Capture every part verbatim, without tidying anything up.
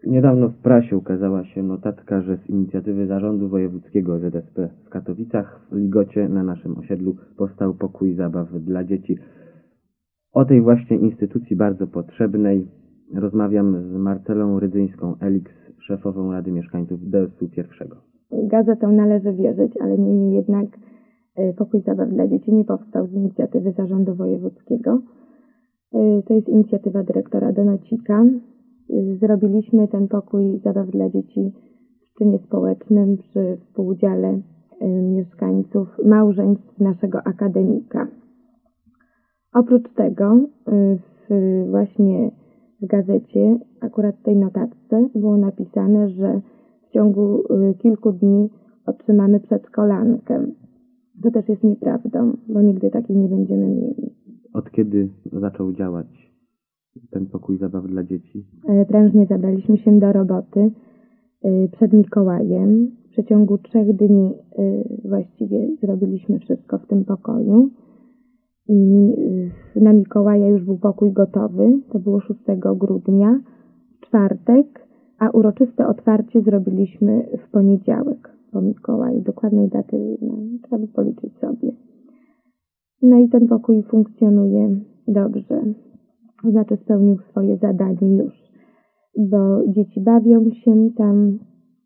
Niedawno w prasie ukazała się notatka, że z inicjatywy Zarządu Wojewódzkiego Z S P w Katowicach w Ligocie na naszym osiedlu powstał pokój zabaw dla dzieci. O tej właśnie instytucji bardzo potrzebnej rozmawiam z Marcelą Rydzyńską-Eliks, szefową Rady Mieszkańców D S U pierwszego. Gazetą należy wierzyć, ale niemniej jednak pokój zabaw dla dzieci nie powstał z inicjatywy Zarządu Wojewódzkiego. To jest inicjatywa dyrektora Donocika. Zrobiliśmy ten pokój zabaw dla dzieci w czynie społecznym przy współudziale mieszkańców małżeństw naszego akademika. Oprócz tego w, właśnie w gazecie, akurat w tej notatce, było napisane, że w ciągu kilku dni otrzymamy przedszkolankę. To też jest nieprawdą, bo nigdy takiej nie będziemy mieli. Od kiedy zaczął działać ten pokój zabaw dla dzieci? Prężnie zabraliśmy się do roboty przed Mikołajem. W przeciągu trzech dni właściwie zrobiliśmy wszystko w tym pokoju. I na Mikołaja już był pokój gotowy. To było szóstego grudnia, w czwartek, a uroczyste otwarcie zrobiliśmy w poniedziałek po Mikołaju. Dokładnej daty no, trzeba by policzyć sobie. No i ten pokój funkcjonuje dobrze. Znaczy spełnił swoje zadanie już, bo dzieci bawią się tam,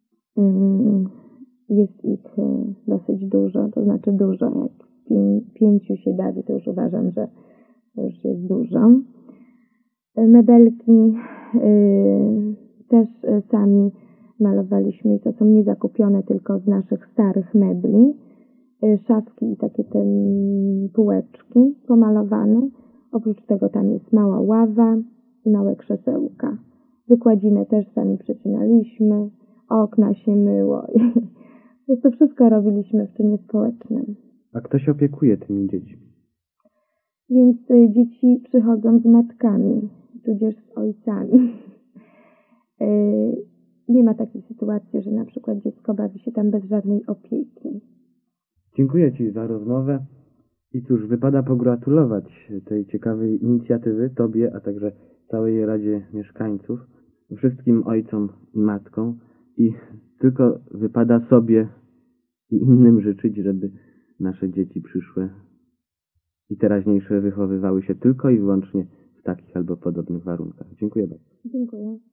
jest ich dosyć dużo, to znaczy dużo, jak pięciu się bawi, to już uważam, że to już jest dużo. Mebelki też sami malowaliśmy i to są nie zakupione tylko z naszych starych mebli. Szafki i takie te półeczki pomalowane. Oprócz tego tam jest mała ława i małe krzesełka. Wykładzinę też sami przecinaliśmy, okna się myło. I to wszystko robiliśmy w czynie społecznym. A kto się opiekuje tymi dziećmi? Więc dzieci przychodzą z matkami, tudzież z ojcami. Nie ma takiej sytuacji, że na przykład dziecko bawi się tam bez żadnej opieki. Dziękuję Ci za rozmowę. I cóż, wypada pogratulować tej ciekawej inicjatywy Tobie, a także całej Radzie Mieszkańców, wszystkim ojcom i matkom i tylko wypada sobie i innym życzyć, żeby nasze dzieci przyszłe i teraźniejsze wychowywały się tylko i wyłącznie w takich albo podobnych warunkach. Dziękuję bardzo. Dziękuję.